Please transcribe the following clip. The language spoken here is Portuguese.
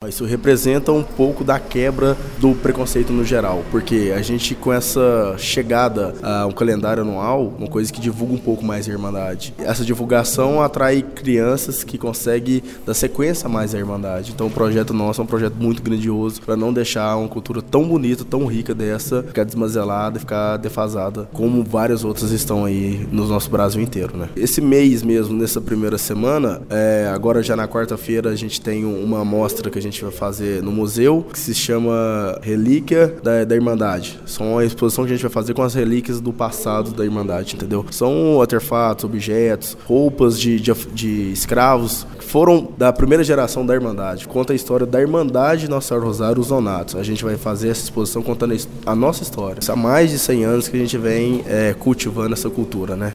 Isso representa um pouco da quebra do preconceito no geral, porque a gente, com essa chegada a um calendário anual, uma coisa que divulga um pouco mais a Irmandade. Essa divulgação atrai crianças que conseguem dar sequência mais à Irmandade. Então o projeto nosso é um projeto muito grandioso para não deixar uma cultura tão bonita, tão rica dessa, ficar desmazelada, ficar defasada, como várias outras estão aí no nosso Brasil inteiro, né? Esse mês mesmo, nessa primeira semana, agora já na quarta-feira a gente tem uma amostra que a gente vai fazer no museu, que se chama Relíquia da Irmandade. São uma exposição que a gente vai fazer com as relíquias do passado da Irmandade, entendeu? São artefatos, objetos, roupas de escravos que foram da primeira geração da Irmandade. Conta a história da Irmandade Nossa Senhora do Rosário, os Nonatos. A gente vai fazer essa exposição contando a nossa história. Há mais de 100 anos que a gente vem cultivando essa cultura, né?